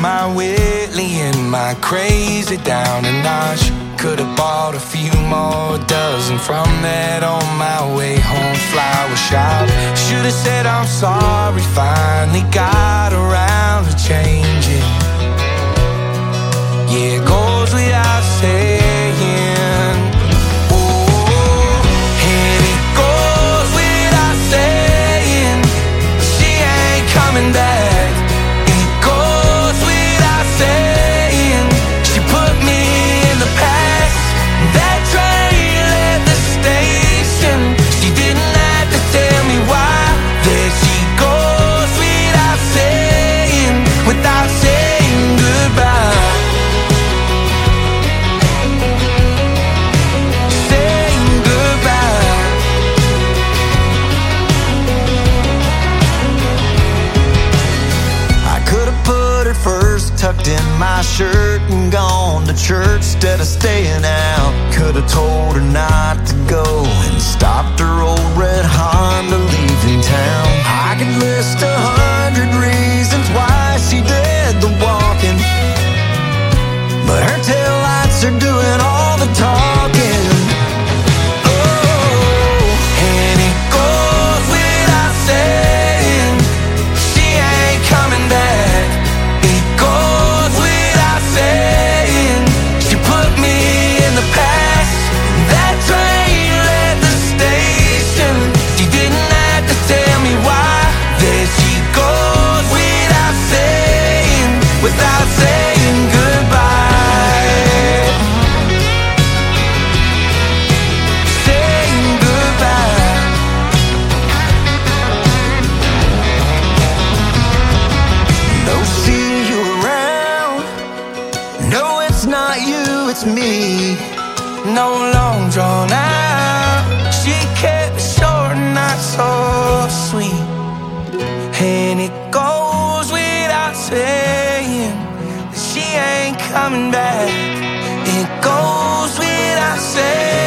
my Whitley and my crazy down a notch. Could've bought a few more dozen from that on my way home flower shop. Should've said I'm sorry, finally got around to changing. Yeah, it goes without saying. Oh, and it goes without saying, she ain't coming back. It goes without saying, she put me in the past. That train left the station, she didn't have to tell me why. There she goes without saying goodbye. Tucked in my shirt and gone to church instead of staying out. Could've told her not to go and stopped her old red Honda leaving town. I could list 100 reasons why she did the walking, but her taillights are doing all the talking. Oh, and it goes without saying, she ain't coming back. Without saying goodbye, saying goodbye. No, see you around. No, it's not you, it's me. No long drawn out. She kept it short and not so sweet. And it goes without saying, she ain't coming back. It goes without saying.